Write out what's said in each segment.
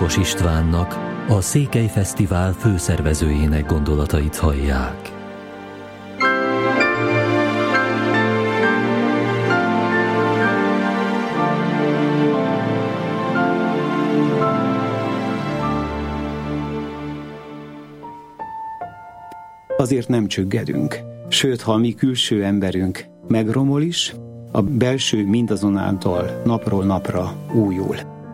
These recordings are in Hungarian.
Domokos Istvánnak, a Székely Fesztivál főszervezőjének gondolatait hallják. Azért nem csüggedünk. Sőt, ha a mi külső emberünk megromol is, a belső mindazonáltal napról napra újul.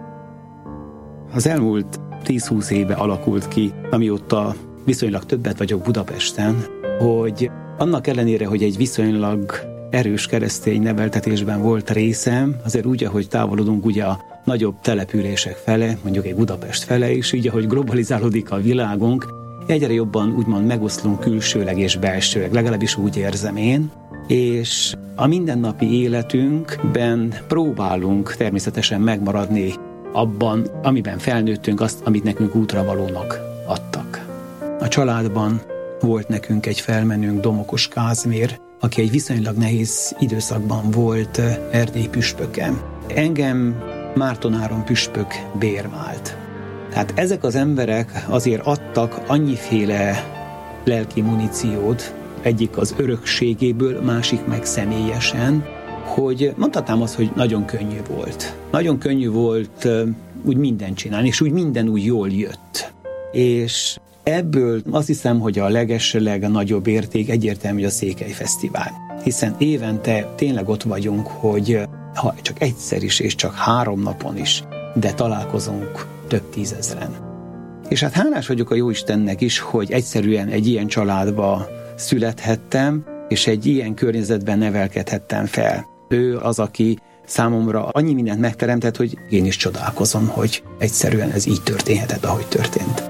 Az elmúlt 10-20 éve alakult ki, amióta viszonylag többet vagyok Budapesten, hogy annak ellenére, hogy egy viszonylag erős keresztény neveltetésben volt részem, azért úgy, ahogy távolodunk ugye a nagyobb települések fele, mondjuk egy Budapest fele, és így, ahogy globalizálódik a világunk, egyre jobban úgymond megoszlunk külsőleg és belsőleg, legalábbis úgy érzem én, és a mindennapi életünkben próbálunk természetesen megmaradni abban, amiben felnőttünk, azt, amit nekünk útravalónak adtak. A családban volt nekünk egy felmenőnk, Domokos Kázmér, aki egy viszonylag nehéz időszakban volt erdélyi püspökem. Engem Márton Áron püspök bérvált. Tehát ezek az emberek azért adtak annyiféle lelki muníciót, egyik az örökségéből, másik meg személyesen, hogy mondhatnám azt, hogy nagyon könnyű volt. Nagyon könnyű volt úgy mindent csinálni, és úgy minden úgy jól jött. És ebből azt hiszem, hogy a legnagyobb érték egyértelmű a Székely Fesztivál. Hiszen évente tényleg ott vagyunk, hogy ha csak egyszer is, és csak 3 napon is, de találkozunk több tízezren. És hát hálás vagyok a Jóistennek is, hogy egyszerűen egy ilyen családba születhettem, és egy ilyen környezetben nevelkedhettem fel. Ő az, aki számomra annyi mindent megteremtett, hogy én is csodálkozom, hogy egyszerűen ez így történhetett, ahogy történt.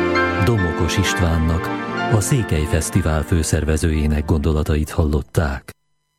Domokos Istvánnak, a Székely Fesztivál főszervezőjének gondolatait hallották.